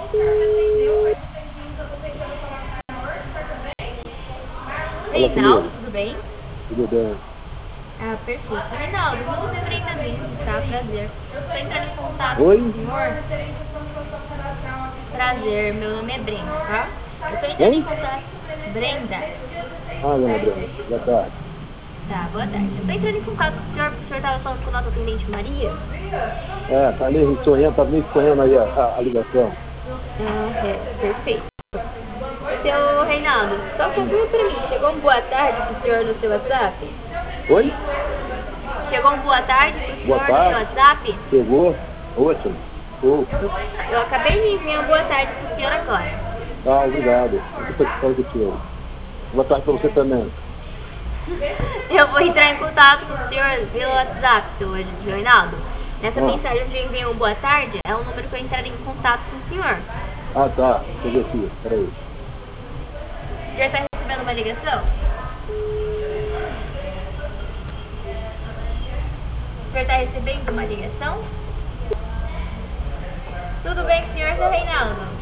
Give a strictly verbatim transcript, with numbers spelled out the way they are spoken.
Reinaldo, tudo bem? Tudo bem. Ah, perfeito. Reinaldo, meu nome é Brenda Mendes, tá? Prazer. Estou entrando em contato Oi? com o senhor. Prazer, meu nome é Brenda, tá? Eu tô entrando em Quem? contato. Brenda. Ah, dona Brenda. Boa tarde. Tá, boa tarde. Eu tô entrando em contato com o senhor, porque o senhor tava falando com a nossa atendente Maria. É, tá meio sonhando, tá meio sonhando aí a, a, a ligação. Ah, é, perfeito. Seu Reinaldo, só confirma pra mim, chegou um boa tarde pro senhor no seu WhatsApp? Oi? Chegou um boa tarde pro Boa senhor no seu tarde. WhatsApp? Chegou? Ótimo. Oh. Eu acabei de enviar uma boa tarde pro senhor agora. Ah, obrigado. Muito satisfeito do senhor. Boa tarde pra você também. Eu vou entrar em contato com o senhor pelo WhatsApp, seu Reinaldo. Nessa Ah. mensagem onde eu enviei um boa tarde, é o número que eu entraria em contato com o senhor. Ah, tá. Deixa eu ver aqui. Peraí. O senhor está recebendo uma ligação? O senhor está recebendo uma ligação? Tudo bem com o senhor, seu Reinaldo?